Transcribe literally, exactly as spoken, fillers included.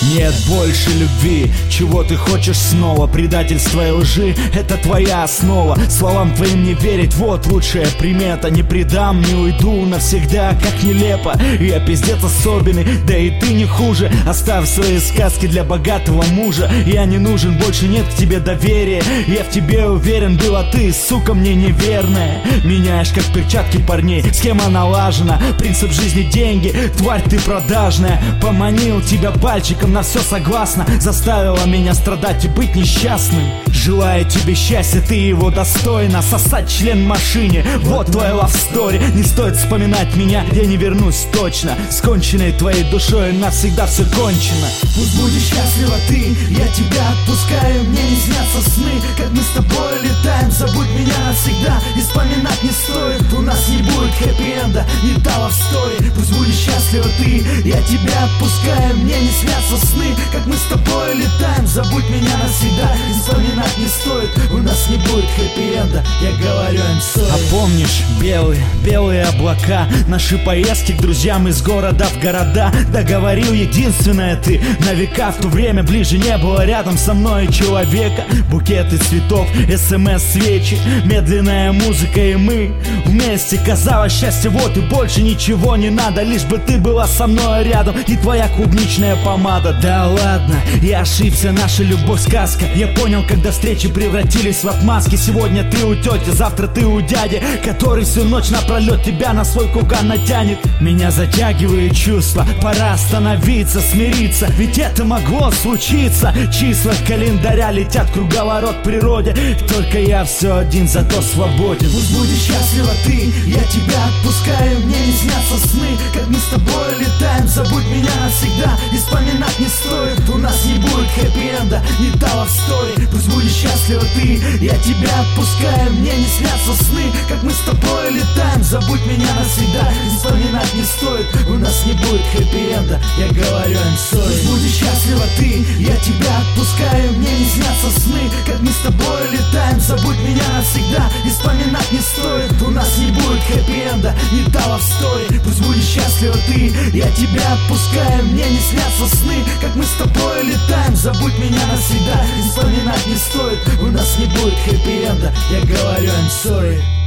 Нет больше любви, чего ты хочешь снова? Предательство и лжи — это твоя основа. Словам твоим не верить — вот лучшая примета. Не предам, не уйду навсегда, как нелепо. Я пиздец особенный, да и ты не хуже. Оставь свои сказки для богатого мужа. Я не нужен, больше нет к тебе доверия. Я в тебе уверен был, а ты, сука, мне неверная. Меняешь как перчатки парней, схема налажена. Принцип жизни — деньги, тварь ты продажная. Поманил тебя пальчиком, на все согласна. Заставила меня страдать и быть несчастным. Желаю тебе счастья, ты его достойна. Сосать член в машине, вот твоя love story. Не стоит вспоминать меня, я не вернусь точно. С конченной твоей душой навсегда все кончено. Пусть будешь счастлива ты, я тебя отпускаю. Мне не снятся сны, как мы с тобой летаем. Забудь меня навсегда, и вспоминать не стоит. У нас не будет хэппи-энда, не та love story. Пусть будешь счастлива ты, я тебя отпускаю. Мне не снятся сны, как мы с тобой летаем. Забудь меня навсегда, и вспоминать не стоит. У нас не будет хэппи-энда, я говорю им sorry. А помнишь белые, белые облака, наши поездки к друзьям из города в города? Договорил единственное ты на века. В то время ближе не было рядом со мной человека. Букеты цветов, смс-свечи, медленная музыка и мы вместе. Казалось, счастье вот и больше ничего не надо. Лишь бы ты была со мной рядом и твоя клубничная помада. Да ладно, я ошибся, наша любовь сказка. Я понял, когда встречи превратились в отмазки. Сегодня ты у тети, завтра ты у дяди, который всю ночь напролет тебя на свой куган натянет. Меня затягивает чувство, пора остановиться, смириться, ведь это могло случиться. Числа календаря летят круговорот природе. Только я все один, зато свободен. Пусть будешь счастлива ты, я тебя отпускаю. Мне не снятся сны, как мы с тобой летаем. Забудь меня навсегда, и вспоминать не стоит. У нас не будет хэппи-энда, не та love story. Пусть будешь счастлива ты, я тебя отпускаю. Мне не снятся сны, как мы с тобой летаем. Забудь меня навсегда, и вспоминать не стоит. У нас не будет хэппи-энда, я говорю им sorry. Пусть будешь счастлива ты, я тебя отпускаю. Мне не снятся сны, как мы с тобой летаем. Забудь меня навсегда, и вспоминать не стоит. У нас не будет хэппи-энда, не та love story. Пусть будешь счастлива ты, я тебя отпускаю. Мне не снятся сны, как мы с тобой летаем. Забудь меня навсегда, и вспоминать не стоит. У нас не будет хэппи-энда, я говорю им sorry.